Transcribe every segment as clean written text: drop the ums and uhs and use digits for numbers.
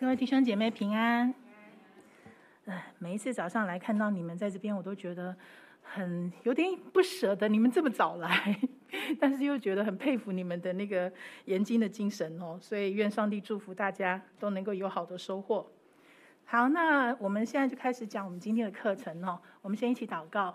各位弟兄姐妹平安。每一次早上来看到你们在这边，我都觉得有点不舍得你们这么早来，但是又觉得很佩服你们的那个研经的精神哦。所以愿上帝祝福大家都能够有好的收获。好，那我们现在就开始讲我们今天的课程哦。我们先一起祷告。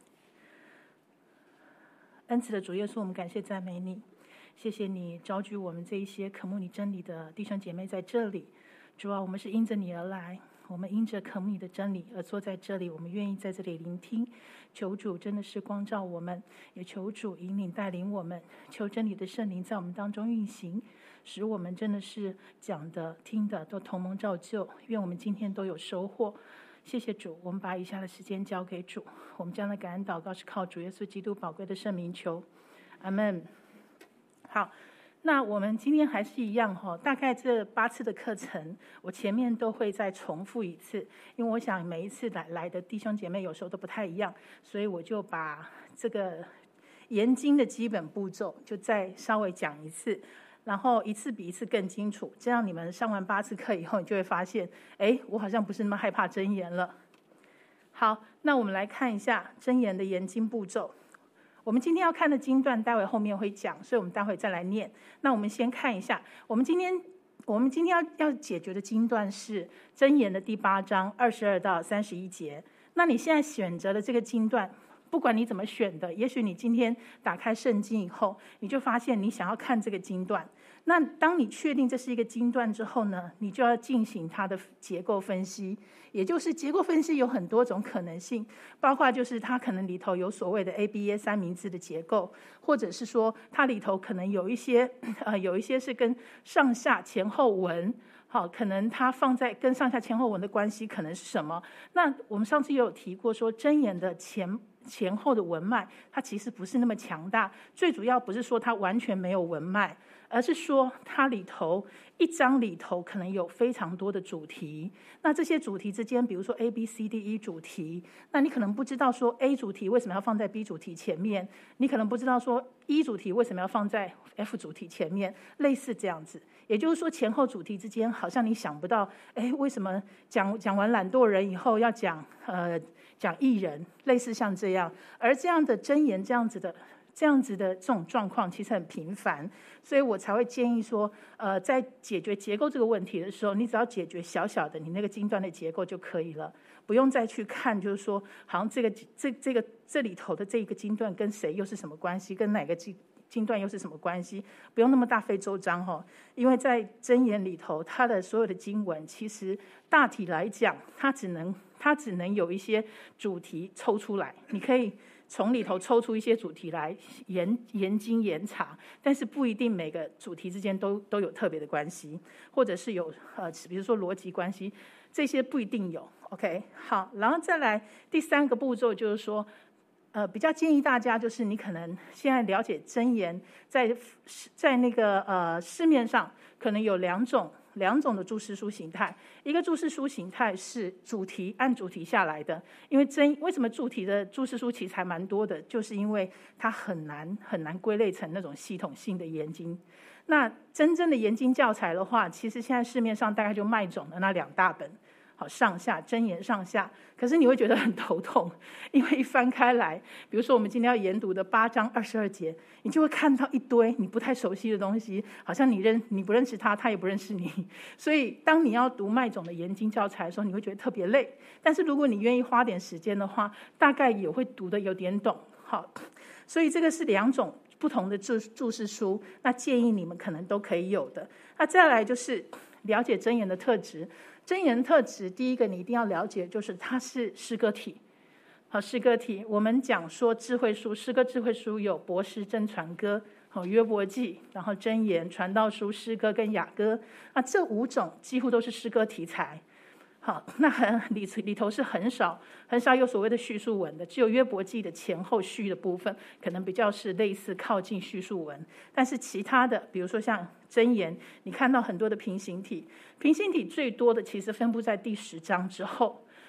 恩慈的主耶稣，我们感谢赞美你，谢谢你召集我们这一些渴慕你真理的弟兄姐妹在这里。主啊，我们是因着你而来，我们因着渴慕你的真理而坐在这里，我们愿意在这里聆听。求主真的是光照我们，也求主引领带领我们，求真理的圣灵在我们当中运行，使我们真的是讲的听的都同蒙照就。愿我们今天都有收获。谢谢主，我们把以下的时间交给主。我们将来感恩祷告是靠主耶稣基督宝贵的圣名求，阿们。好，那我们今天还是一样大概这8次的课程，我前面都会再重复一次，因为我想每一次来的弟兄姐妹有时候都不太一样，所以我就把这个研经的基本步骤就再稍微讲一次，然后一次比一次更清楚，这样你们上完8次课以后，你就会发现，我好像不是那么害怕箴言了。好，那我们来看一下箴言的研经步骤。我们今天要看的经段，待会后面会讲，所以我们待会再来念。那我们先看一下，我们今天要解决的经段是箴言的第8章22到31节。那你现在选择的这个经段，不管你怎么选的，也许你今天打开圣经以后，你就发现你想要看这个经段。那当你确定这是一个经段之后呢，你就要进行它的结构分析。也就是结构分析有很多种可能性，包括就是它可能里头有所谓的 ABA 三明治的结构，或者是说它里头可能有一些是跟上下前后文，好，可能它放在跟上下前后文的关系可能是什么。那我们上次也有提过说，箴言的前后的文脉，它其实不是那么强大，最主要不是说它完全没有文脉，而是说它里头一章里头可能有非常多的主题。那这些主题之间，比如说 ABCDE 主题，那你可能不知道说 A 主题为什么要放在 B 主题前面，你可能不知道说 E 主题为什么要放在 F 主题前面，类似这样子。也就是说前后主题之间好像你想不到，为什么讲完懒惰人以后要讲义人，类似像这样。而这样的箴言这样子的这种状况其实很频繁，所以我才会建议说，在解决结构这个问题的时候，你只要解决小小的你那个经段的结构就可以了，不用再去看，就是说好像这里头的这个经段跟谁又是什么关系，跟哪个经段又是什么关系，不用那么大费周章因为在箴言里头，它的所有的经文其实大体来讲，它只能有一些主题抽出来，你可以从里头抽出一些主题来研经研查，但是不一定每个主题之间都有特别的关系，或者是有比如说逻辑关系，这些不一定有。OK， 好，然后再来第3个步骤就是说，比较建议大家就是你可能现在了解箴言，在那个市面上可能有两种的注释书形态。一个注释书形态是主题按主题下来的，因为为什么主题的注释书其实还蛮多的，就是因为它很难归类成那种系统性的研经。那真正的研经教材的话，其实现在市面上大概就卖种的那2大本，好，上下箴言上下，可是你会觉得很头痛，因为一翻开来，比如说我们今天要研读的8章22节，你就会看到一堆你不太熟悉的东西，好像你不认识他，他也不认识你。所以当你要读麦种的研经教材的时候，你会觉得特别累。但是如果你愿意花点时间的话，大概也会读得有点懂。好，所以这个是2种不同的注释书，那建议你们可能都可以有的。那再来就是了解箴言的特质。箴言特质第一个你一定要了解，就是它是诗歌体。好，诗歌体我们讲说智慧书，诗歌智慧书有博诗真传歌，约伯记，然后箴言、传道书、诗歌跟雅歌，那这5种几乎都是诗歌题材。好，那里头是很少有所谓的叙述文的，只有约伯记的前后序的部分可能比较是类似靠近叙述文，但是其他的比如说像箴言，你看到很多的平行体最多的其实分布在第10章之后。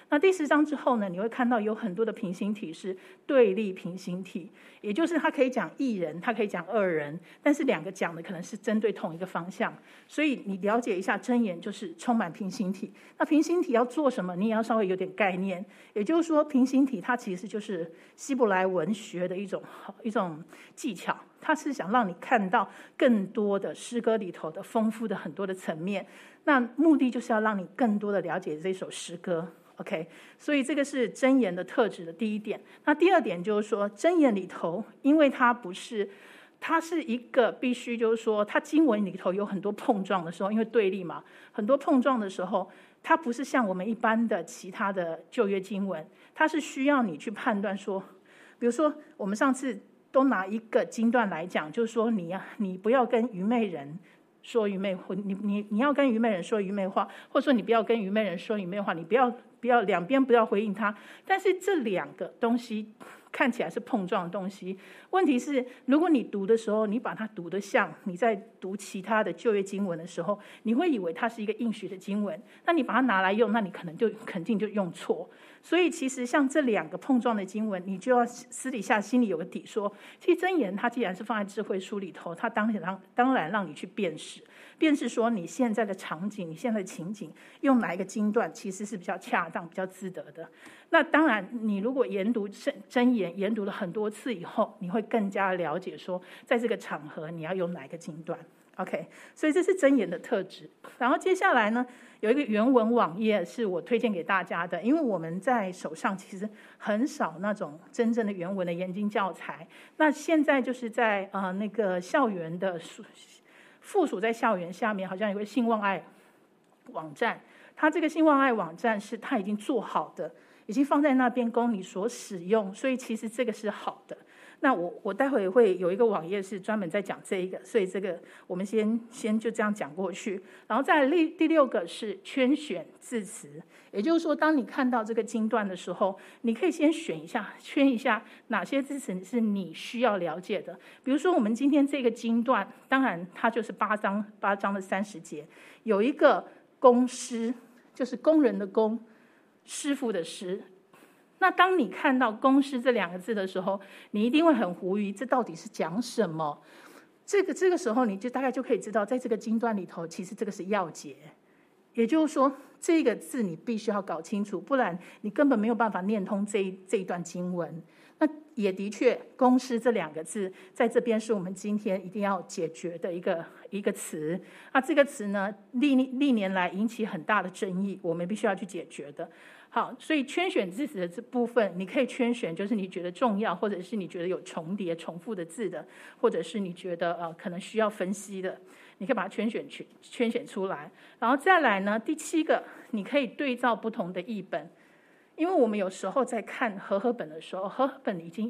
那第10章之后呢，你会看到有很多的平行体是对立平行体，也就是它可以讲一人，它可以讲二人，但是2个讲的可能是针对同一个方向。所以你了解一下箴言就是充满平行体。那平行体要做什么，你也要稍微有点概念。也就是说，平行体它其实就是希伯来文学的一种技巧，它是想让你看到更多的诗歌里头的丰富的很多的层面。那目的就是要让你更多的了解这首诗歌。OK， 所以这个是箴言的特质的第一点。那第二点就是说，箴言里头，因为它是一个必须就是说，它经文里头有很多碰撞的时候，因为对立嘛，很多碰撞的时候，它不是像我们一般的其他的旧约经文，它是需要你去判断说，比如说我们上次都拿一个经段来讲，就是说你不要跟愚昧人说愚昧话，你要跟愚昧人说愚昧话，或者说你不要跟愚昧人说愚昧话，你不要两边不要回应他。但是这2个东西看起来是碰撞的东西，问题是如果你读的时候，你把它读得像你在读其他的旧约经文的时候，你会以为它是一个应许的经文，那你把它拿来用，那你肯定就用错。所以其实像这2个碰撞的经文，你就要私底下心里有个底说，其实箴言它既然是放在智慧书里头，它当然让你去辨识说你现在的场景，你现在的情景用哪一个经段其实是比较恰当比较值得的。那当然你如果研读箴言研读了很多次以后，你会更加了解说在这个场合你要用哪一个经段。 OK， 所以这是箴言的特质。然后接下来呢，有一个原文网页是我推荐给大家的，因为我们在手上其实很少那种真正的原文的研经教材。那现在就是在那个校园的附属在校园下面好像有个信望爱网站，它这个信望爱网站是它已经做好的，已经放在那边供你所使用，所以其实这个是好的。那我待会会有一个网页是专门在讲这一个，所以这个我们先就这样讲过去。然后再来第6个是圈选字词，也就是说当你看到这个经段的时候，你可以先圈一下哪些字词是你需要了解的。比如说我们今天这个经段，当然它就是8章的30节，有一个工师，就是工人的工，师傅的师。那当你看到公师这2个字的时候，你一定会很狐疑，这到底是讲什么？这个时候你就大概就可以知道，在这个经段里头，其实这个是要节，也就是说这个字你必须要搞清楚，不然你根本没有办法念通这一段经文。那也的确，公师这2个字在这边是我们今天一定要解决的一个词。那这个词呢，历年来引起很大的争议，我们必须要去解决的。好，所以圈选字词的这部分，你可以圈选，就是你觉得重要，或者是你觉得有重叠、重复的字的，或者是你觉得可能需要分析的，你可以把它圈选出来。然后再来呢，第7个，你可以对照不同的译本，因为我们有时候在看和合本的时候，和合本已经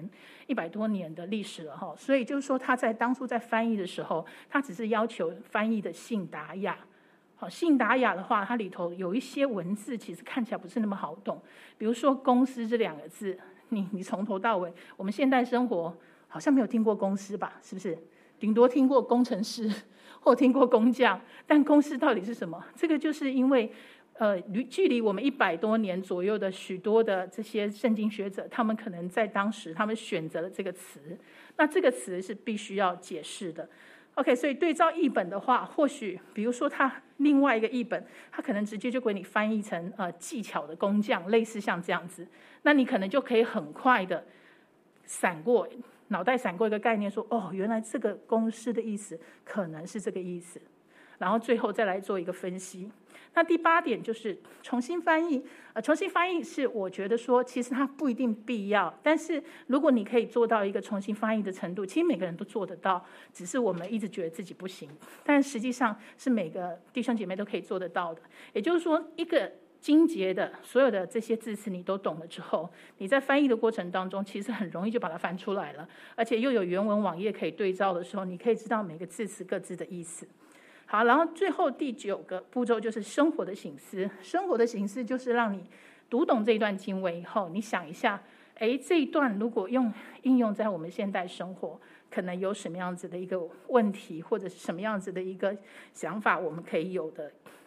100多年的历史了哈，所以就是说他在当初在翻译的时候，他只是要求翻译的信达雅。好，信达雅的话，它里头有一些文字其实看起来不是那么好懂，比如说公司这2个字，你从头到尾，我们现代生活好像没有听过公司吧，是不是？顶多听过工程师或听过工匠，但公司到底是什么？这个就是因为距离我们100多年左右的许多的这些圣经学者，他们可能在当时他们选择了这个词，那这个词是必须要解释的。OK， 所以对照译本的话，或许比如说他另外一个译本，他可能直接就给你翻译成技巧的工匠，类似像这样子，那你可能就可以很快的脑袋闪过一个概念说，哦，原来这个公式的意思可能是这个意思，然后最后再来做一个分析。那第8点就是重新翻译，重新翻译是我觉得说其实它不一定必要，但是如果你可以做到一个重新翻译的程度，其实每个人都做得到，只是我们一直觉得自己不行，但实际上是每个弟兄姐妹都可以做得到的。也就是说，一个经节的所有的这些字词你都懂了之后，你在翻译的过程当中其实很容易就把它翻出来了，而且又有原文网页可以对照的时候，你可以知道每个字词各自的意思。好，然后最后第9个步骤就是生活的省思。生活的省思就是让你读懂这一段经文以后，你想一下，这一段如果应用在我们现代生活，可能有什么样子的一个问题，或者是什么样子的一个想法我们可以有的。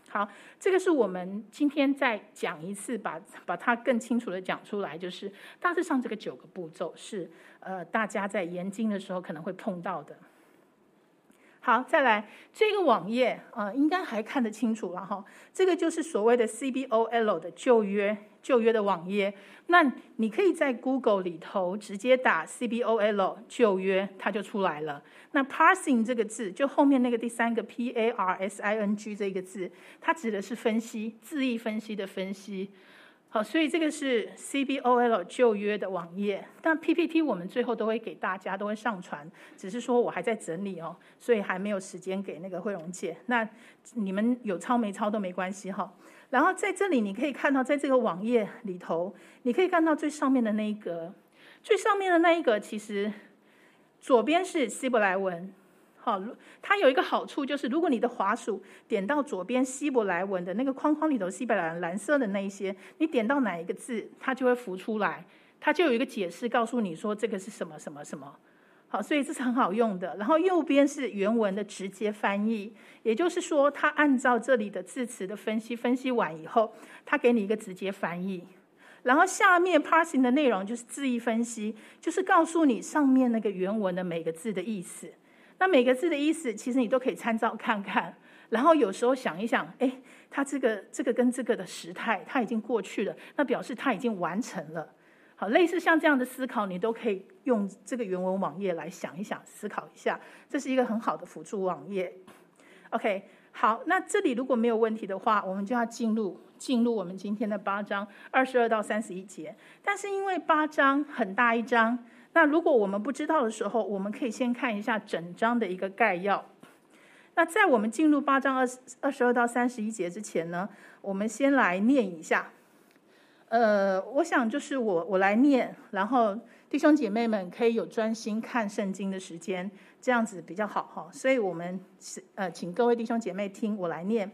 好，这个是我们今天再讲一次，把它更清楚的讲出来，就是大致上这个9个步骤是大家在研经的时候可能会碰到的。好，再来这个网页应该还看得清楚了哈。这个就是所谓的 CBOL 的旧约的网页。那你可以在 Google 里头直接打 CBOL 旧约，它就出来了。那 parsing 这个字，就后面那个第3个 PARSING 这个字，它指的是分析，字义分析的分析。好，所以这个是 CBOL 旧约的网页。但 PPT 我们最后都会给大家，都会上传，只是说我还在整理哦，所以还没有时间给那个慧蓉姐。那你们有抄没抄都没关系哈。然后在这里你可以看到，在这个网页里头，你可以看到最上面的那一格，最上面的那一格其实左边是希伯来文。好，它有一个好处，就是如果你的滑鼠点到左边希伯来文的那个框框里头，希伯来文蓝色的那一些，你点到哪一个字，它就会浮出来，它就有一个解释告诉你说这个是什么什么什么。好，所以这是很好用的。然后右边是原文的直接翻译，也就是说，它按照这里的字词的分析完以后，它给你一个直接翻译。然后下面 parsing 的内容就是字义分析，就是告诉你上面那个原文的每个字的意思。那每个字的意思，其实你都可以参照看看，然后有时候想一想，它这个跟这个的时态，它已经过去了，那表示它已经完成了。好，类似像这样的思考，你都可以用这个原文网页来想一想、思考一下，这是一个很好的辅助网页。OK， 好，那这里如果没有问题的话，我们就要进入我们今天的8章22到31节。但是因为8章很大一章，那如果我们不知道的时候，我们可以先看一下整章的一个概要。那在我们进入8章22到31节之前呢，我们先来念一下。我想就是我来念，然后弟兄姐妹们可以有专心看圣经的时间，这样子比较好哈。所以我们请各位弟兄姐妹听我来念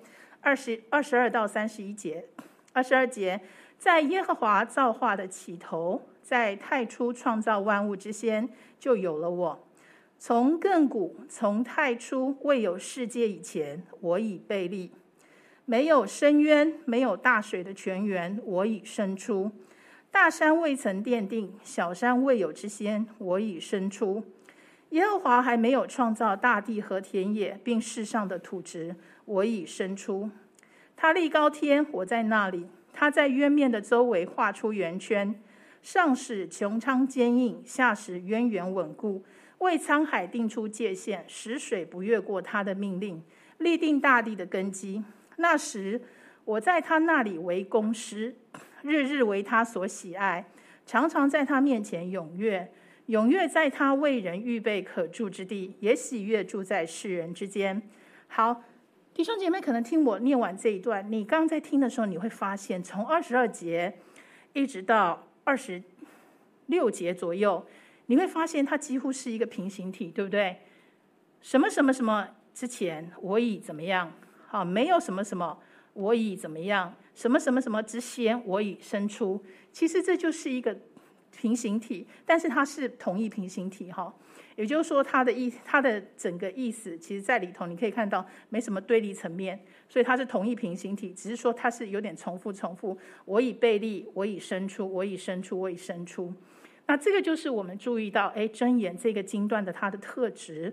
22到31节。22节，在耶和华造化的起头，在太初创造万物之先，就有了我。从亘古，从太初未有世界以前，我已被立。没有深渊，没有大水的泉源，我已生出。大山未曾奠定，小山未有之先，我已生出。耶和华还没有创造大地和田野，并世上的土质，我已生出。他立高天，我在那里。他在渊面的周围画出圆圈，上使穹苍坚硬，下使渊源稳固，为沧海定出界限，使水不越过他的命令，立定大地的根基。那时，我在他那里为工师，日日为他所喜爱，常常在他面前踊跃，踊跃在他为人预备可住之地，也喜悦住在世人之间。好，弟兄姐妹可能听我念完这一段，你刚在听的时候，你会发现从22节一直到26节左右，你会发现它几乎是一个平行体，对不对？什么什么什么之前，我已怎么样？好，没有什么什么，我已怎么样？什么什么什么之先，我已生出。其实这就是一个平行体，但是它是同一平行体哈。也就是说，它的整个意思，其实在里头你可以看到没什么对立层面，所以它是同一平行体，只是说它是有点重复。我已被立，我已生出，我已生出，我已生出。那这个就是我们注意到，箴言这个经段的它的特质。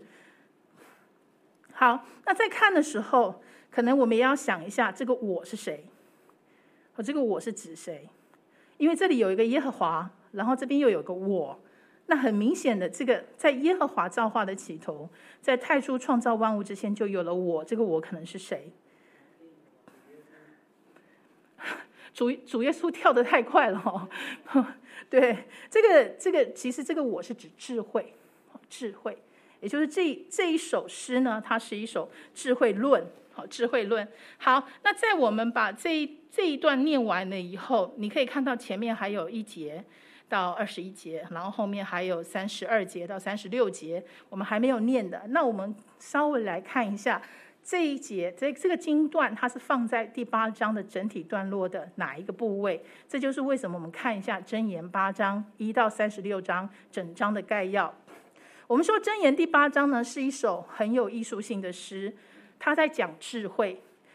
好，那在看的时候，可能我们也要想一下，这个我是谁？这个我是指谁？因为这里有一个耶和华，然后这边又有个我，那很明显的，这个在耶和华造化的起头，在太初创造万物之前就有了我，这个我可能是谁？主耶稣跳得太快了哦。对，这个其实这个我是指智慧，也就是这一首诗呢，它是一首智慧论。好，智慧论。好，那在我们把这一段念完了以后，你可以看到前面还有1节到21节，然后后面还有32节到36节，我们还没有念的。那我们稍微来看一下这一节，这个经段它是放在第8章的整体段落的哪一个部位？这就是为什么我们看一下箴言8章1到36章整章的概要。我们说箴言第8章呢是一首很有艺术性的诗。他在讲智慧，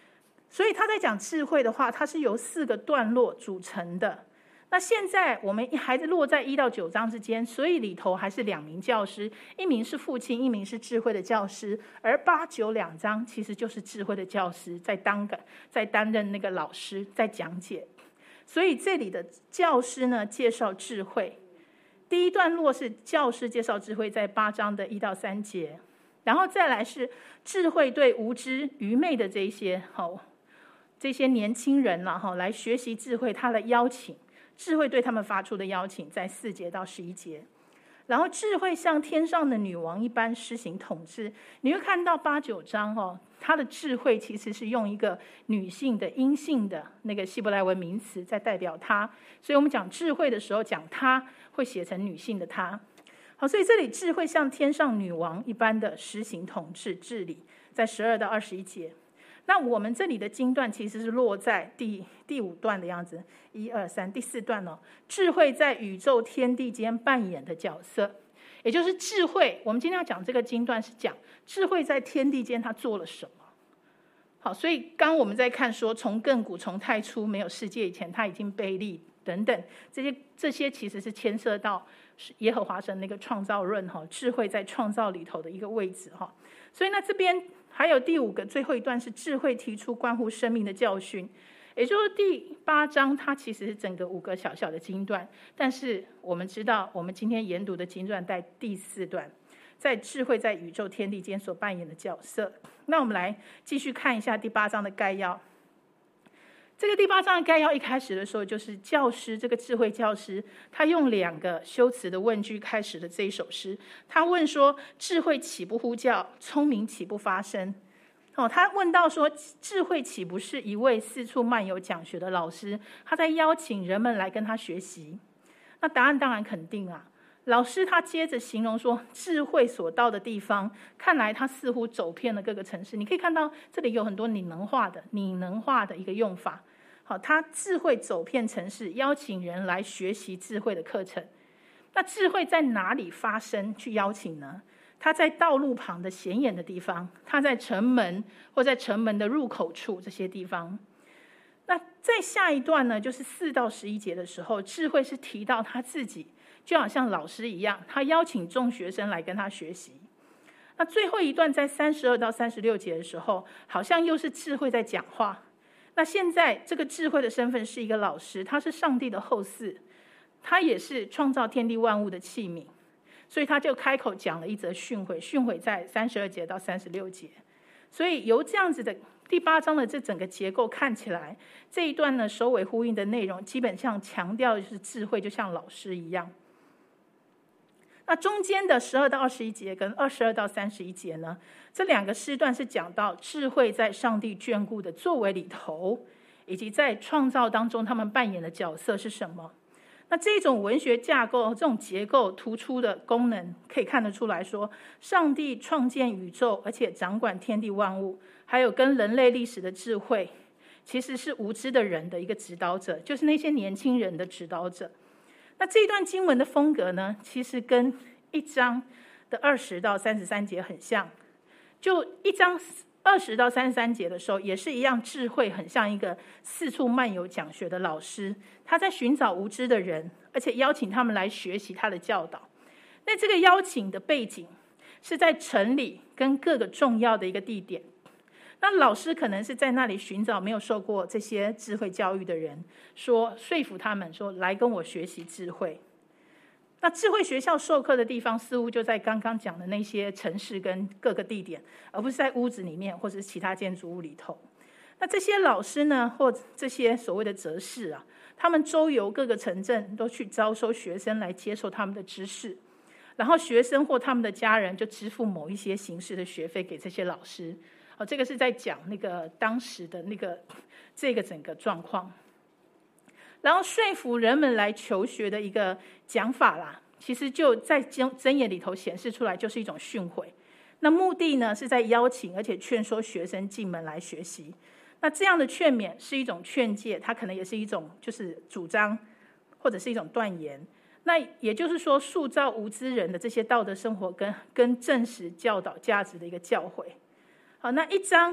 所以他在讲智慧的话，它是由4个段落组成的。那现在我们还是落在1到9章之间，所以里头还是2名教师，一名是父亲，一名是智慧的教师，而8、9两章其实就是智慧的教师在担任那个老师，在讲解。所以这里的教师呢介绍智慧，第一段落是教师介绍智慧，在8章的1到3节，然后再来是智慧对无知愚昧的这些年轻人来学习智慧，他的邀请，智慧对他们发出的邀请，在4节到11节。然后智慧像天上的女王一般施行统治，你会看到8、9章它的智慧其实是用一个女性的阴性的那个希伯来文名词在代表她，所以我们讲智慧的时候讲她会写成女性的她。好，所以这里智慧像天上女王一般的施行统治治理，在12到21节。那我们这里的经段其实是落在第5段的样子，1、2、3，第4段智慧在宇宙天地间扮演的角色，也就是智慧。我们今天要讲这个经段是讲智慧在天地间它做了什么。好，所以刚我们在看说，从亘古从太初没有世界以前，它已经被立等等，这些其实是牵涉到耶和华神那个创造论智慧在创造里头的一个位置所以呢，这边还有第5个最后一段是智慧提出关乎生命的教训，也就是第8章，它其实是整个5个小小的经段，但是我们知道我们今天研读的经段在第4段，在智慧在宇宙天地间所扮演的角色。那我们来继续看一下第8章的概要。这个第8章的概要一开始的时候，就是教师，这个智慧教师，他用2个修辞的问句开始的这一首诗。他问说：智慧岂不呼叫？聪明岂不发声？他问到说，智慧岂不是一位四处漫游讲学的老师？他在邀请人们来跟他学习。那答案当然肯定啊。老师他接着形容说，智慧所到的地方，看来他似乎走遍了各个城市。你可以看到这里有很多拟人化的一个用法。好，他智慧走遍城市，邀请人来学习智慧的课程。那智慧在哪里发生去邀请呢？他在道路旁的显眼的地方，他在城门或在城门的入口处这些地方。那在下一段呢，就是4到11节的时候，智慧是提到他自己，就好像老师一样，他邀请众学生来跟他学习。那最后一段在32到36节的时候，好像又是智慧在讲话。那现在这个智慧的身份是一个老师，他是上帝的后嗣，他也是创造天地万物的器皿，所以他就开口讲了一则训诲，训诲在32节到36节。所以由这样子的第8章的这整个结构看起来，这一段呢首尾呼应的内容基本上强调的就是智慧就像老师一样。那中间的12到21节跟22到31节呢，这2个诗段是讲到智慧在上帝眷顾的作为里头，以及在创造当中他们扮演的角色是什么。那这种文学架构，这种结构突出的功能，可以看得出来说，上帝创建宇宙，而且掌管天地万物，还有跟人类历史的智慧，其实是无知的人的一个指导者，就是那些年轻人的指导者。那这一段经文的风格呢，其实跟1章的20到33节很像。就1章20到33节的时候，也是一样，智慧很像一个四处漫游讲学的老师，他在寻找无知的人，而且邀请他们来学习他的教导。那这个邀请的背景是在城里跟各个重要的一个地点。那老师可能是在那里寻找没有受过这些智慧教育的人，说服他们说来跟我学习智慧。那智慧学校授课的地方似乎就在刚刚讲的那些城市跟各个地点，而不是在屋子里面或者是其他建筑物里头。那这些老师呢，或这些所谓的哲士啊，他们周游各个城镇，都去招收学生来接受他们的知识，然后学生或他们的家人就支付某一些形式的学费给这些老师。这个是在讲那个当时的这个整个状况，然后说服人们来求学的一个讲法啦，其实就在箴言里头显示出来，就是一种训诲。那目的呢，是在邀请而且劝说学生进门来学习。那这样的劝勉是一种劝诫，它可能也是一种就是主张，或者是一种断言。那也就是说，塑造无知人的这些道德生活跟正实教导价值的一个教诲。好，那1章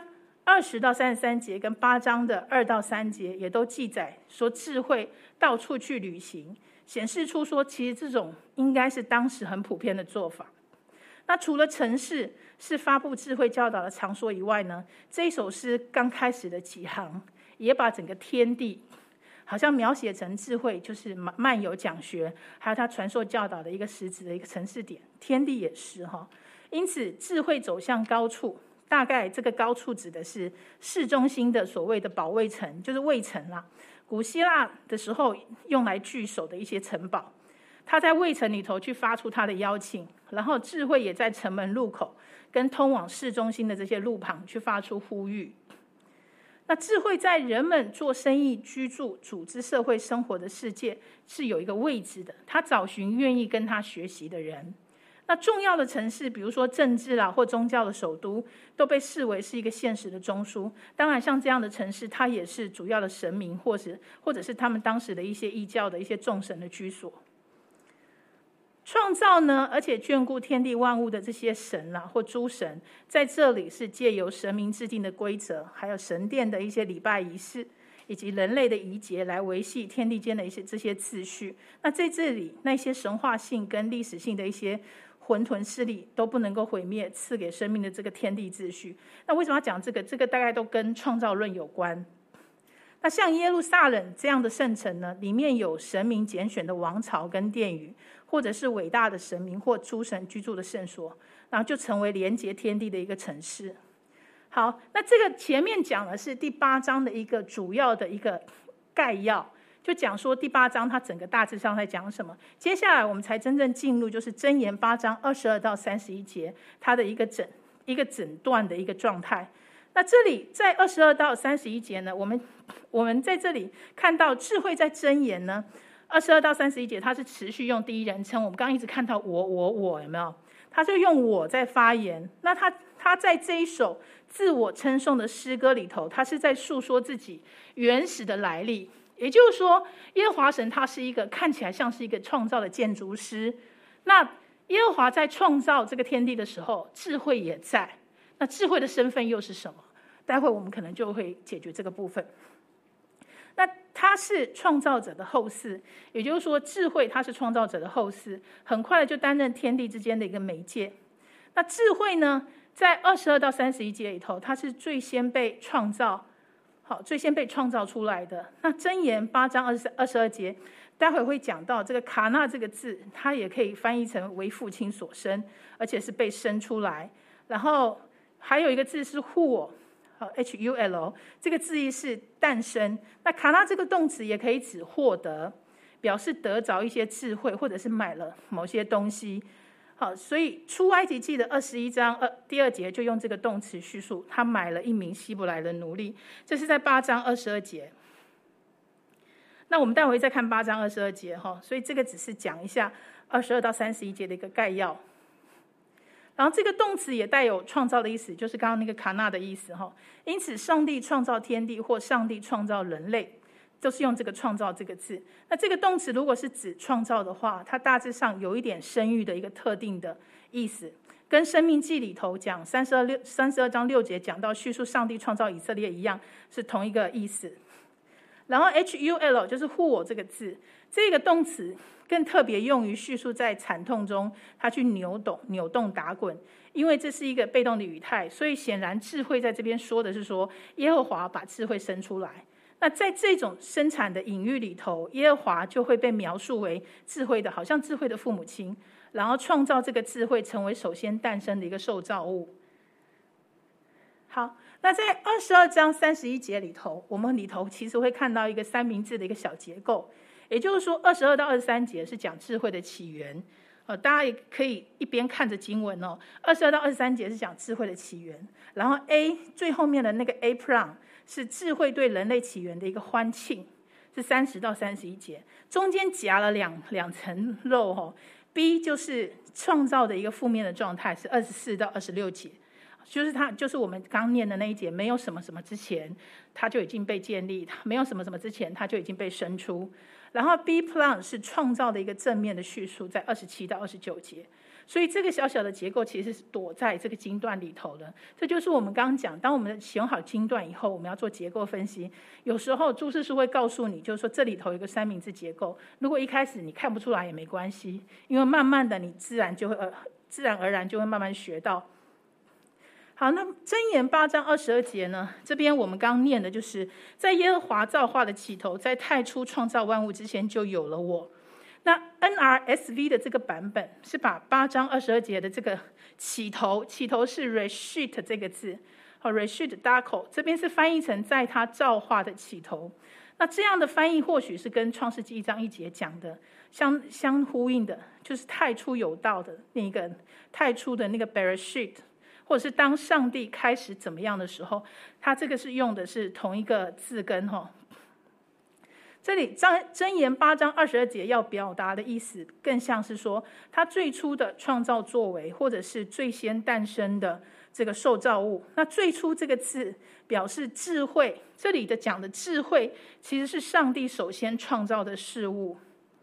20到33节跟8章的2到3节也都记载说智慧到处去旅行，显示出说其实这种应该是当时很普遍的做法。那除了城市是发布智慧教导的场所以外呢，这一首诗刚开始的几行也把整个天地好像描写成智慧就是漫游讲学，还有他传授教导的一个实质的一个城市点，天地也是哈。因此智慧走向高处，大概这个高处指的是市中心的所谓的保卫城，就是卫城啦。古希腊的时候用来据守的一些城堡，他在卫城里头去发出他的邀请，然后智慧也在城门入口跟通往市中心的这些路旁去发出呼吁。那智慧在人们做生意、居住、组织社会生活的世界是有一个位置的，他找寻愿意跟他学习的人。那重要的城市，比如说政治啦或宗教的首都，都被视为是一个现实的中枢。当然像这样的城市，它也是主要的神明，或者是他们当时的一些异教的一些众神的居所。创造呢，而且眷顾天地万物的这些神啦或诸神，在这里是借由神明制定的规则，还有神殿的一些礼拜仪式，以及人类的仪节来维系天地间的一些这些秩序。那在这里，那些神话性跟历史性的一些混沌势力都不能够毁灭赐给生命的这个天地秩序。那为什么要讲这个？这个大概都跟创造论有关。那像耶路撒冷这样的圣城呢，里面有神明拣选的王朝跟殿宇，或者是伟大的神明或诸神居住的圣所，然后就成为连结天地的一个城市。好，那这个前面讲的是第8章的一个主要的一个概要，就讲说第8章它整个大致上在讲什么。接下来我们才真正进入就是箴言8章22到31节它的一个整段的一个状态。那这里在22到31节呢，我们在这里看到智慧在箴言呢，22到31节它是持续用第一人称。我们刚刚一直看到我有没有？他就用我在发言。那他在这一首自我称颂的诗歌里头，他是在诉说自己原始的来历。也就是说，耶和华神他是一个看起来像是一个创造的建筑师。那耶和华在创造这个天地的时候，智慧也在。那智慧的身份又是什么？待会我们可能就会解决这个部分。那他是创造者的后嗣，也就是说智慧他是创造者的后嗣，很快的就担任天地之间的一个媒介。那智慧呢，在22到31节里头，它是最先被创造出来的。那箴言8章22节，待会会讲到这个卡纳这个字，它也可以翻译成为父亲所生，而且是被生出来。然后还有一个字是hul，H-U-L， 这个字义是诞生。那卡纳这个动词也可以指获得，表示得着一些智慧，或者是买了某些东西。好，所以出埃及记的21章第2节就用这个动词叙述，他买了一名希伯来的奴隶。这是在8章22节。那我们待会再看8章22节，所以这个只是讲一下22到31节的一个概要。然后这个动词也带有创造的意思，就是刚刚那个卡纳的意思。因此上帝创造天地或上帝创造人类，都是用这个创造这个字。那这个动词如果是指创造的话，它大致上有一点生育的一个特定的意思，跟生命记里头讲32章6节讲到叙述上帝创造以色列一样，是同一个意思。然后 hul 就是hul这个字，这个动词更特别用于叙述在惨痛中他去扭动打滚，因为这是一个被动的语态，所以显然智慧在这边说的是说耶和华把智慧生出来。那在这种生产的隐喻里头，耶和华就会被描述为智慧的，好像智慧的父母亲，然后创造这个智慧成为首先诞生的一个受造物。好，那在22章31节里头，我们里头其实会看到一个三明治的一个小结构，也就是说22到23节是讲智慧的起源。大家也可以一边看着经文22到23节是讲智慧的起源，然后 A 最后面的那个 A plan 是智慧对人类起源的一个欢庆，是30到31节，中间夹了两层肉B 就是创造的一个负面的状态，是24到26节，就是我们刚念的那一节，没有什么什么之前它就已经被建立，没有什么什么之前它就已经被生出。然后 B plan 是创造的一个正面的叙述，在27到29节。 所以这个小小的结构其实是躲在这个经段里头的。这就是我们刚刚讲，当我们选好经段以后，我们要做结构分析。有时候注释书会告诉你，就是说这里头有一个三明治结构，如果一开始你看不出来也没关系，因为慢慢的你自然而然就会慢慢学到。好，那箴言8章22节呢？这边我们刚念的就是在耶和华造化的起头，在太初创造万物之前就有了我。那 NRSV 的这个版本是把8章22节的这个起头是 Reshit 这个字，Reshit Dako 这边是翻译成在他造化的起头。那这样的翻译或许是跟创世纪1章1节讲的相呼应的，就是太初有道的那个太初的那个 Bereshit， 或者是当上帝开始怎么样的时候，他这个是用的是同一个字根这里箴言8章22节要表达的意思，更像是说他最初的创造作为，或者是最先诞生的这个受造物。那最初这个字表示智慧，这里的讲的智慧其实是上帝首先创造的事物。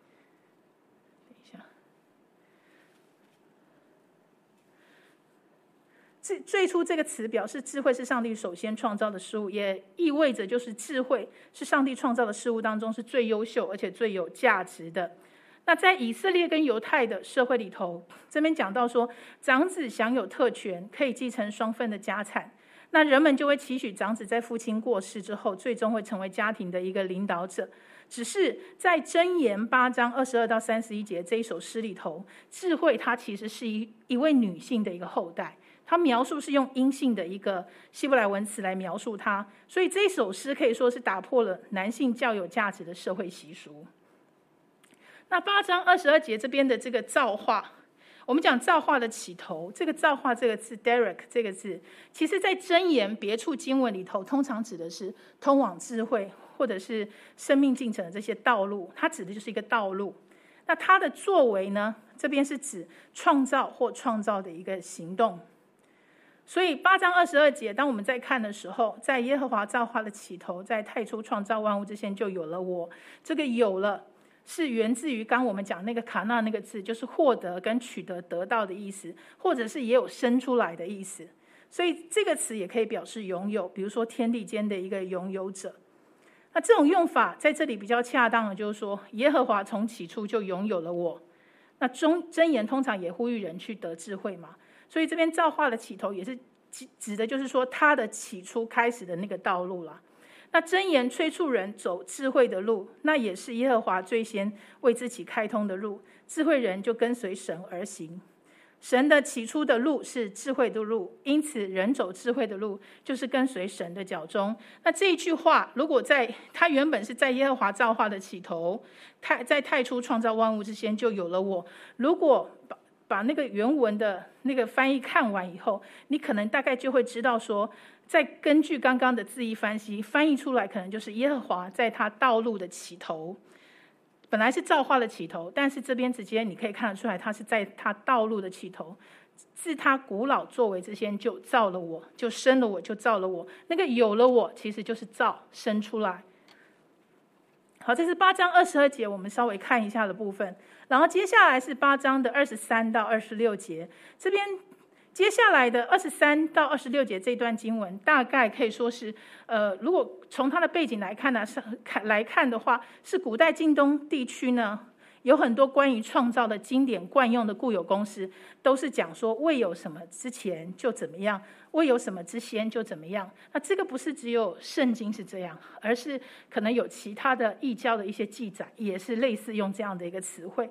最初这个词表示智慧是上帝首先创造的事物，也意味着就是智慧是上帝创造的事物当中是最优秀而且最有价值的。那在以色列跟犹太的社会里头，这边讲到说长子享有特权，可以继承双份的家产，那人们就会期许长子在父亲过世之后最终会成为家庭的一个领导者。只是在箴言8章22到31节这一首诗里头，智慧它其实是一位女性的一个后代，他描述是用阴性的一个希伯来文词来描述他，所以这首诗可以说是打破了男性较有价值的社会习俗。那8章22节这边的这个造化，我们讲造化的起头，这个造化这个字 Derek 这个字，其实在箴言别处经文里头通常指的是通往智慧或者是生命进程的这些道路，它指的就是一个道路。那它的作为呢，这边是指创造或创造的一个行动。所以8章22节当我们在看的时候，在耶和华造化的起头，在太初创造万物之前就有了我，这个有了是源自于刚我们讲那个卡纳那个字，就是获得跟取得得到的意思，或者是也有生出来的意思。所以这个词也可以表示拥有，比如说天地间的一个拥有者。那这种用法在这里比较恰当的就是说，耶和华从起初就拥有了我。那箴言通常也呼吁人去得智慧嘛，所以这边造化的起头也是指的就是说他的起初开始的那个道路啦。那箴言催促人走智慧的路，那也是耶和华最先为自己开通的路，智慧人就跟随神而行。神的起初的路是智慧的路，因此人走智慧的路就是跟随神的脚踪。那这一句话如果他原本是在耶和华造化的起头，在太初创造万物之前就有了我，如果把那个原文的那个翻译看完以后，你可能大概就会知道说，再根据刚刚的字义翻译出来，可能就是耶和华在他道路的起头，本来是造化的起头，但是这边直接你可以看得出来，他是在他道路的起头，自他古老作为之前就造了我，就生了我，就造了我。那个有了我其实就是造，生出来。好，这是8章22节我们稍微看一下的部分，然后接下来是8章的23到26节。这边接下来的23到26节这段经文，大概可以说是如果从它的背景来看的话，是古代近东地区呢有很多关于创造的经典惯用的固有公式，都是讲说未有什么之前就怎么样，未有什么之先就怎么样。那这个不是只有圣经是这样，而是可能有其他的异教的一些记载也是类似用这样的一个词汇。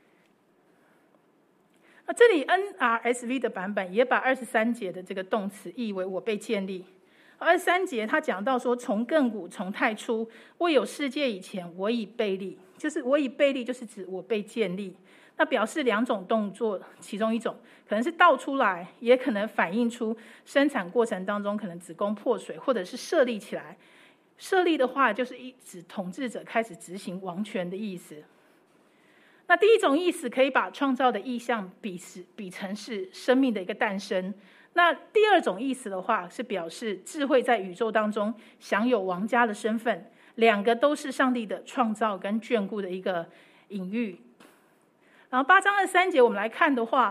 那这里 NRSV 的版本也把23节的这个动词译为我被建立。23节他讲到说，从亘古从太初未有世界以前，我已被立，就是我已被立就是指我被建立。那表示两种动作，其中一种可能是倒出来，也可能反映出生产过程当中可能子宫破水，或者是设立起来。设立的话就是指统治者开始执行王权的意思。那第一种意思可以把创造的意象比成是生命的一个诞生。那第二种意思的话是表示智慧在宇宙当中享有王家的身份，两个都是上帝的创造跟眷顾的一个隐喻。然后8章23节我们来看的话，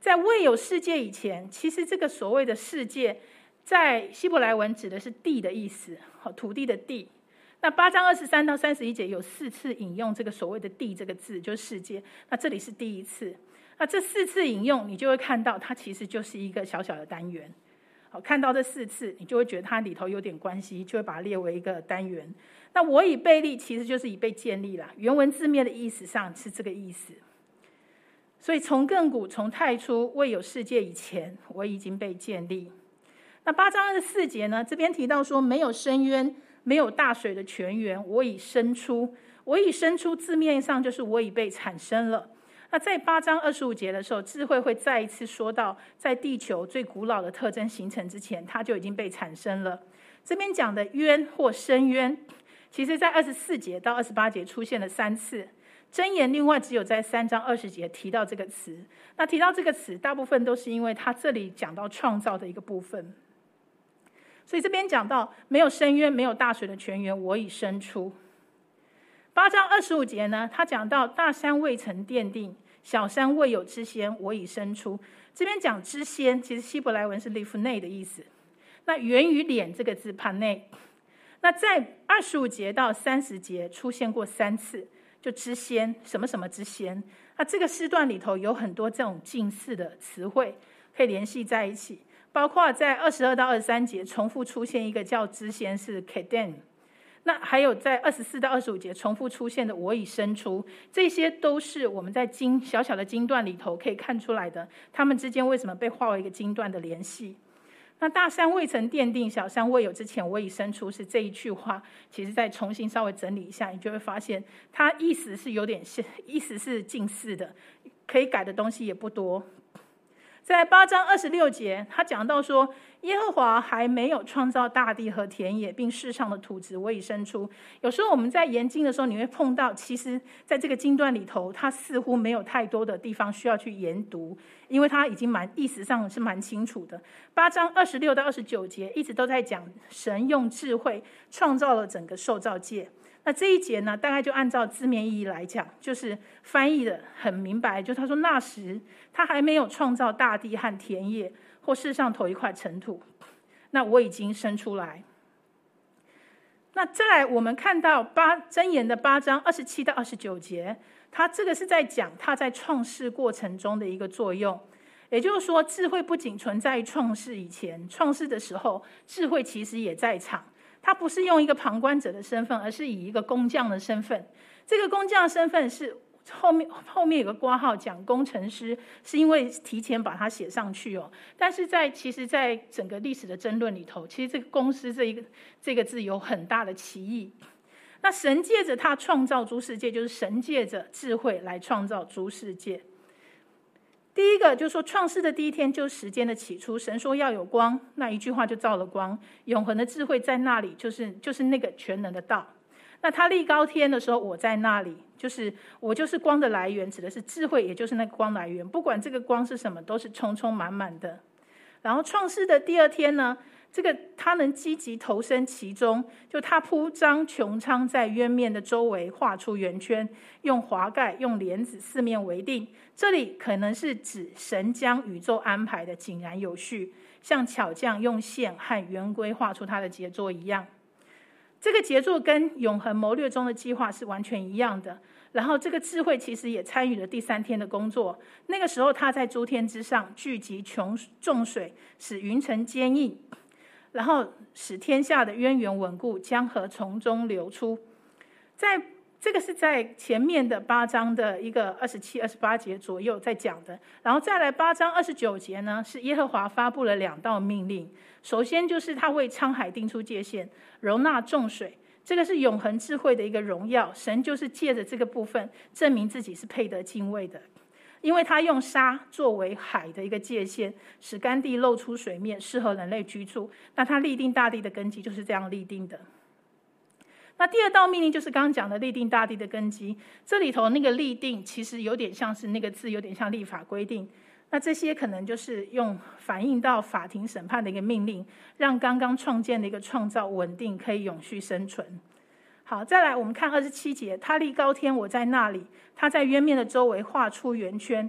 在未有世界以前，其实这个所谓的世界，在希伯来文指的是地的意思，土地的地。那8章23到31节有4次引用这个所谓的地这个字，就是世界。那这里是第一次。那这4次引用，你就会看到它其实就是一个小小的单元。好，看到这4次，你就会觉得它里头有点关系，就会把它列为一个单元。那我已被立，其实就是已被建立了。原文字面的意思上是这个意思。所以从亘古从太初未有世界以前，我已经被建立。那8章24节呢，这边提到说没有深渊，没有大水的泉源，我已生出。我已生出字面上就是我已被产生了。那在8章25节的时候，智慧会再一次说到，在地球最古老的特征形成之前，它就已经被产生了。这边讲的渊或深渊，其实在24节到28节出现了3次。箴言另外只有在3章20节提到这个词。那提到这个词，大部分都是因为它这里讲到创造的一个部分。所以这边讲到没有深渊，没有大水的泉源，我已生出。8章25节呢，他讲到大山未曾奠定，小山未有之先，我已生出。这边讲之先，其实希伯来文是 lifnei 的意思。那源于脸这个字 panei。那在25节到30节出现过3次，就之先，什么什么之先。那这个诗段里头有很多这种近似的词汇可以联系在一起，包括在22到23节重复出现一个叫之先是 Kedem。那还有在24到25节重复出现的我已生出，这些都是我们在小小的经段里头可以看出来的，他们之间为什么被划为一个经段的联系。那大山未曾奠定，小山未有之前，我已生出，是这一句话，其实再重新稍微整理一下，你就会发现它意思是有点意思是近似的，可以改的东西也不多。在8章26节，他讲到说，耶和华还没有创造大地和田野，并世上的土质，我已生出。有时候我们在研经的时候，你会碰到，其实在这个经段里头，它似乎没有太多的地方需要去研读，因为它已经意思上是蛮清楚的。8章26到29节一直都在讲神用智慧创造了整个受造界。那这一节呢，大概就按照字面意义来讲，就是翻译的很明白，就他说那时他还没有创造大地和田野或世上头一块尘土，那我已经生出来。那再来我们看到箴言的8章27到29节，他这个是在讲他在创世过程中的一个作用。也就是说，智慧不仅存在于创世以前，创世的时候智慧其实也在场，他不是用一个旁观者的身份，而是以一个工匠的身份。这个工匠的身份是后面有个括号讲工程师，是因为提前把它写上去哦。但是其实在整个历史的争论里头，其实这个公司这个字有很大的歧义。那神借着他创造诸世界，就是神借着智慧来创造诸世界。第一个就是说，创世的第一天就是时间的起初，神说要有光，那一句话就造了光。永恒的智慧在那里，就是那个全能的道。那他立高天的时候，我在那里，就是我就是光的来源，指的是智慧，也就是那个光来源。不管这个光是什么，都是充充满满的。然后创世的第二天呢，这个他能积极投身其中，就他铺张穹苍在渊面的周围画出圆圈，用华盖用帘子四面围定。这里可能是指神将宇宙安排的井然有序，像巧匠用线和圆规画出他的杰作一样。这个杰作跟永恒谋略中的计划是完全一样的。然后这个智慧其实也参与了第3天的工作。那个时候他在诸天之上聚集众水，使云层坚硬，然后使天下的渊源稳固，江河从中流出。这个是在前面的8章的一个27、28节左右在讲的。然后再来8章29节呢，是耶和华发布了2道命令。首先就是他为沧海定出界限，容纳众水，这个是永恒智慧的一个荣耀。神就是借着这个部分证明自己是配得敬畏的，因为他用沙作为海的一个界限，使干地露出水面，适合人类居住。那他立定大地的根基就是这样立定的。那第2道命令就是刚刚讲的立定大地的根基，这里头那个立定其实有点像是那个字有点像立法规定，那这些可能就是用反映到法庭审判的一个命令，让刚刚创建的一个创造稳定，可以永续生存。好，再来我们看27节，他立高天，我在那里，他在渊面的周围画出圆圈。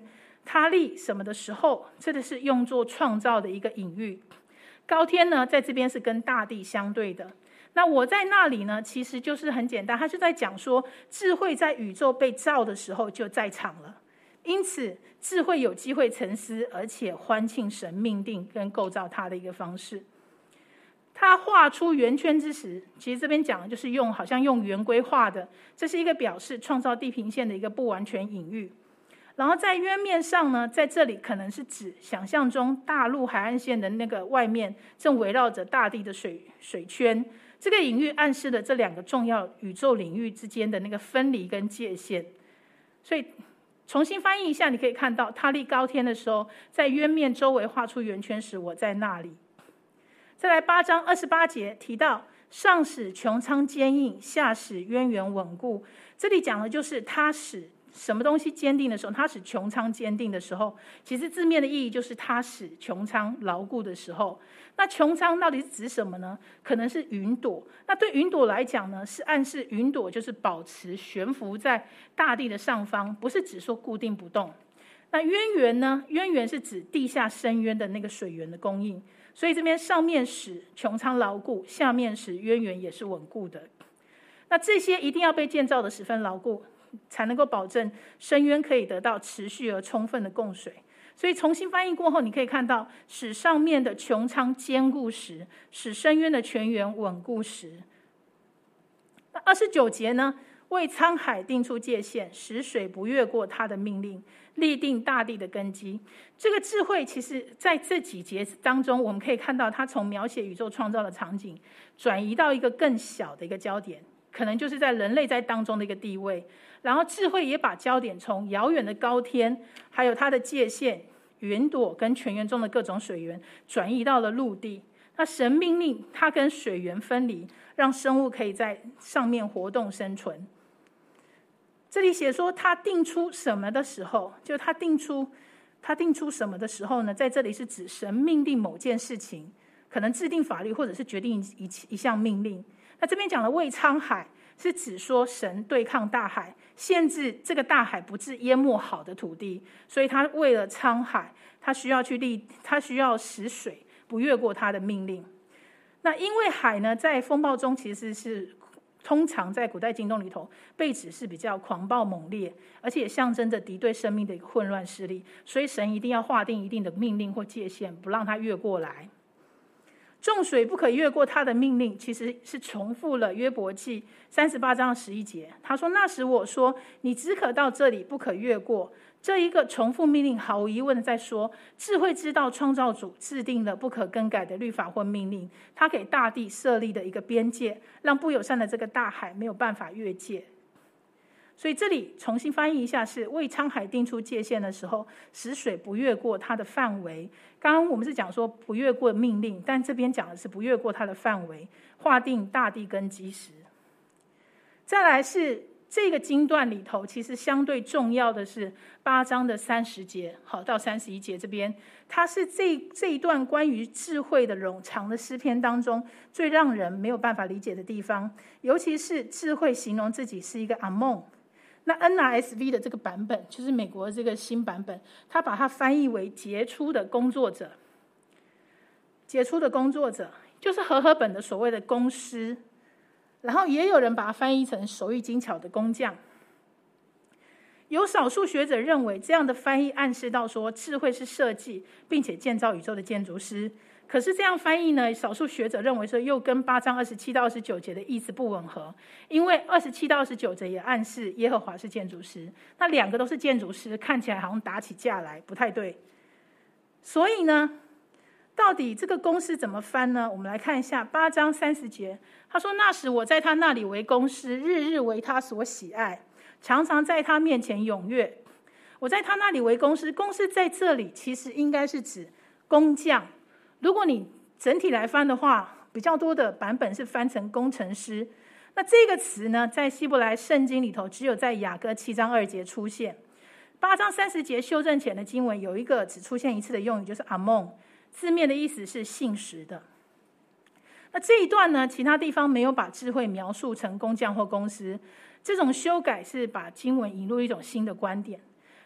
他立什么的时候，这个是用作创造的一个隐喻。高天呢，在这边是跟大地相对的。那我在那里呢，其实就是很简单，他是在讲说，智慧在宇宙被造的时候就在场了。因此，智慧有机会沉思，而且欢庆神命定跟构造它的一个方式。他画出圆圈之时，其实这边讲的就是好像用圆规画的，这是一个表示创造地平线的一个不完全隐喻。然后在渊面上呢，在这里可能是指想象中大陆海岸线的那个外面正围绕着大地的水圈，这个隐喻暗示了这两个重要宇宙领域之间的那个分离跟界限。所以重新翻译一下，你可以看到他立高天的时候，在渊面周围画出圆圈时，我在那里。再来8章28节提到，上使穹苍坚硬，下使渊源稳固。这里讲的就是他使什么东西坚定的时候，他使穹苍坚定的时候，其实字面的意义就是他使穹苍牢固的时候。那穹苍到底是指什么呢？可能是云朵。那对云朵来讲呢，是暗示云朵就是保持悬浮在大地的上方，不是指说固定不动。那渊源呢？渊源是指地下深渊的那个水源的供应。所以这边上面使穹苍牢固，下面使渊源也是稳固的。那这些一定要被建造的十分牢固，才能够保证深渊可以得到持续而充分的供水。所以重新翻译过后，你可以看到，使上面的穹苍坚固时，使深渊的泉源稳固时。那29节呢？为沧海定出界限，使水不越过他的命令，立定大地的根基。这个智慧其实在这几节当中，我们可以看到它从描写宇宙创造的场景，转移到一个更小的一个焦点，可能就是在人类在当中的一个地位。然后智慧也把焦点从遥远的高天，还有它的界限、云朵跟泉源中的各种水源，转移到了陆地。那神命令它跟水源分离，让生物可以在上面活动生存。这里写说他定出什么的时候，就他定出什么的时候呢？在这里是指神命令某件事情，可能制定法律或者是决定一项命令。那这边讲的为沧海，是指说神对抗大海，限制这个大海不致淹没好的土地，所以他为了沧海，他需要使水不越过他的命令。那因为海呢，在风暴中其实是通常在古代经动里头被指是比较狂暴猛烈，而且也象征着敌对生命的一个混乱势力，所以神一定要划定一定的命令或界限，不让它越过来。众水不可越过他的命令，其实是重复了约伯记38章11节。他说：那时我说，你只可到这里，不可越过。这一个重复命令毫无疑问的在说，智慧知道创造主制定了不可更改的律法或命令，他给大地设立的一个边界，让不友善的这个大海没有办法越界。所以这里重新翻译一下，是为沧海定出界限的时候，使水不越过它的范围。刚刚我们是讲说不越过命令，但这边讲的是不越过它的范围，划定大地根基时。再来是这个经段里头，其实相对重要的是8章的30节好到31节这边，它是这一段关于智慧的冗长的诗篇当中最让人没有办法理解的地方，尤其是智慧形容自己是一个阿梦。那 NRSV 的这个版本，就是美国这个新版本，他把它翻译为杰出的工作者。杰出的工作者就是和合本的所谓的工师，然后也有人把它翻译成手艺精巧的工匠。有少数学者认为这样的翻译暗示到说智慧是设计并且建造宇宙的建筑师，可是这样翻译呢，少数学者认为说又跟8章27到29节的意思不吻合，因为27到29节也暗示耶和华是建筑师，那两个都是建筑师，看起来好像打起架来不太对。所以呢，到底这个公式怎么翻呢？我们来看一下8章30节，他说：那时我在他那里为工师，日日为他所喜爱，常常在他面前踊跃。我在他那里为工师，工师在这里其实应该是指工匠。如果你整体来翻的话，比较多的版本是翻成工程师。那这个词呢，在希伯来圣经里头只有在雅歌7章2节出现。8章30节修正前的经文有一个只出现一次的用语，就是阿蒙，字面的意思是信实的。那这一段呢，其他地方没有把智慧描述成工匠或工师，这种修改是把经文引入一种新的观点。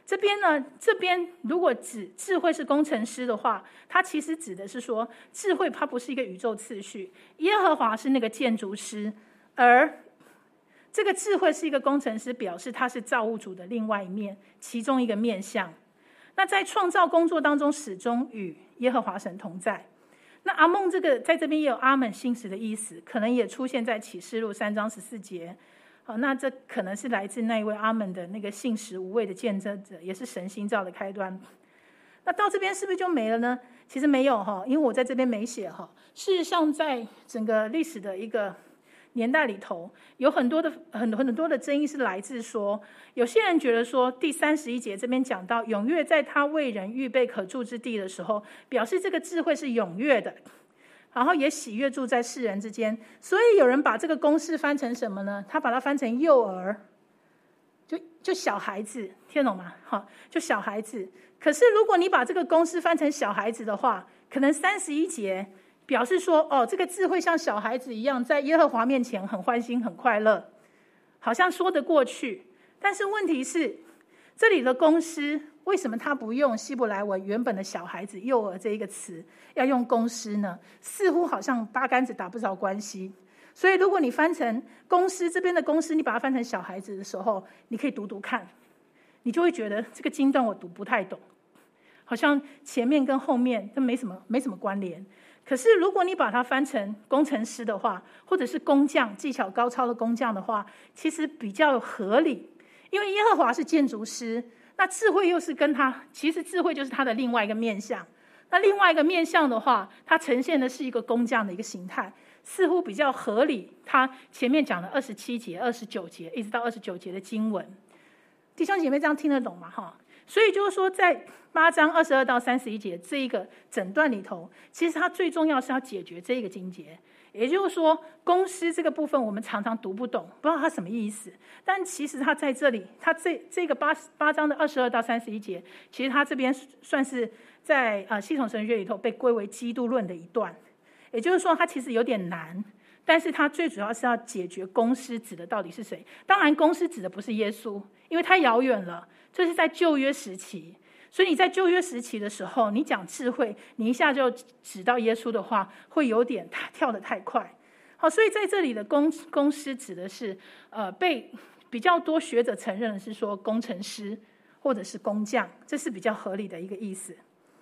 这边如果指智慧是工程师的话，它其实指的是说，智慧它不是一个宇宙次序，耶和华是那个建筑师，而这个智慧是一个工程师，表示他是造物主的另外一面，其中一个面向。那在创造工作当中，始终与耶和华神同在。那阿蒙这个在这边也有阿们信实的意思，可能也出现在启示录3章14节。好，那这可能是来自那一位阿们的那个信实无畏的见证者，也是神新造的开端。那到这边是不是就没了呢？其实没有哈，因为我在这边没写哈。事实上，在整个历史的一个年代里头，有很多的争议是来自说，有些人觉得说第31节这边讲到踊跃在他为人预备可住之地的时候，表示这个智慧是踊跃的，然后也喜悦住在世人之间。所以有人把这个公式翻成什么呢？他把它翻成幼儿，就小孩子，听懂吗？好，就小孩子。可是如果你把这个公式翻成小孩子的话，可能31节表示说，这个智慧像小孩子一样，在耶和华面前很欢欣很快乐，好像说得过去。但是问题是，这里的公师为什么他不用希伯来文原本的小孩子幼儿这一个词，要用公师呢？似乎好像八竿子打不着关系。所以如果你翻成公师，这边的公师你把它翻成小孩子的时候，你可以读读看，你就会觉得这个经段我读不太懂，好像前面跟后面都没什么关联。可是如果你把它翻成工程师的话，或者是工匠，技巧高超的工匠的话，其实比较合理。因为耶和华是建筑师，那智慧又是跟他，其实智慧就是他的另外一个面向。那另外一个面向的话，它呈现的是一个工匠的一个形态，似乎比较合理。他前面讲的27节、29节，一直到29节的经文，弟兄姐妹这样听得懂吗？哈。所以就是说，在8章22到31节这一个整段里头，其实它最重要是要解决这一个经节。也就是说，公师这个部分我们常常读不懂，不知道它什么意思。但其实它在这里，它这个8章的22到31节，其实它这边算是在系统神学里头被归为基督论的一段。也就是说，它其实有点难，但是它最主要是要解决公师指的到底是谁。当然，公师指的不是耶稣，因为太遥远了。这是在旧约时期，所以你在旧约时期的时候，你讲智慧，你一下就指到耶稣的话，会有点跳得太快。好，所以在这里的公师指的是被比较多学者承认的是说工程师或者是工匠，这是比较合理的一个意思。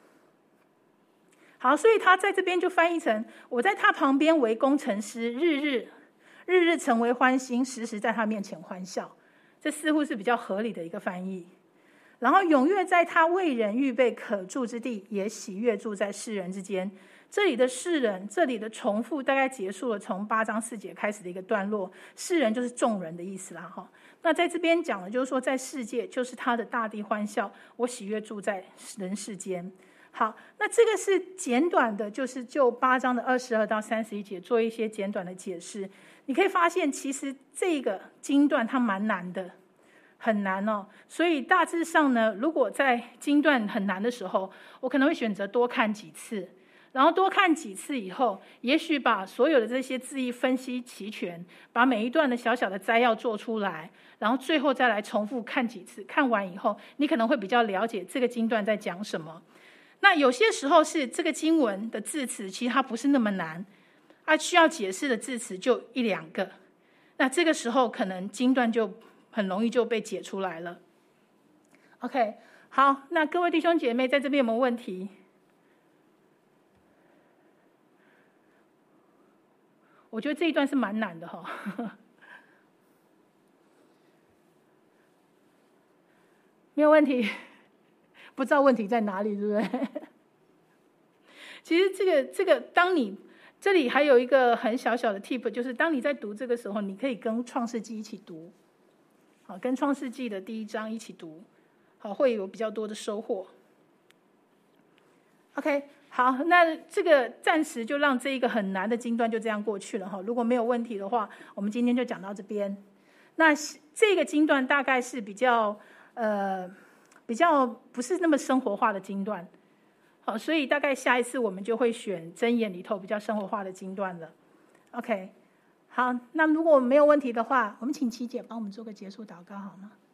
好，所以他在这边就翻译成我在他旁边为工程师，日日成为欢欣，时时在他面前欢笑。这似乎是比较合理的一个翻译。然后踊跃在他为人预备可住之地，也喜悦住在世人之间。这里的世人，这里的重复大概结束了从8章4节开始的一个段落。世人就是众人的意思啦，哈。那在这边讲的就是说，在世界就是他的大地欢笑，我喜悦住在人世间。好，那这个是简短的，就是就8章的22到31节做一些简短的解释。你可以发现，其实这个经段它蛮难的。很难哦，所以大致上呢，如果在经段很难的时候，我可能会选择多看几次，然后多看几次以后，也许把所有的这些字义分析齐全，把每一段的小小的摘要做出来，然后最后再来重复看几次，看完以后，你可能会比较了解这个经段在讲什么。那有些时候是这个经文的字词，其实它不是那么难，需要解释的字词就1、2个，那这个时候可能经段就很容易就被解出来了。OK， 好，那各位弟兄姐妹在这边有没有问题？我觉得这一段是蛮难的哈。没有问题，不知道问题在哪里，对不对？其实这个，当你这里还有一个很小小的 tip， 就是当你在读这个时候，你可以跟创世纪一起读。好，跟创世纪的第1章一起读，好，会有比较多的收获。OK， 好，那这个暂时就让这一个很难的经段就这样过去了哈。如果没有问题的话，我们今天就讲到这边。那这个经段大概是比较不是那么生活化的经段，好，所以大概下一次我们就会选箴言里头比较生活化的经段了。OK。好，那如果没有问题的话，我们请琪姐帮我们做个结束祷告好吗？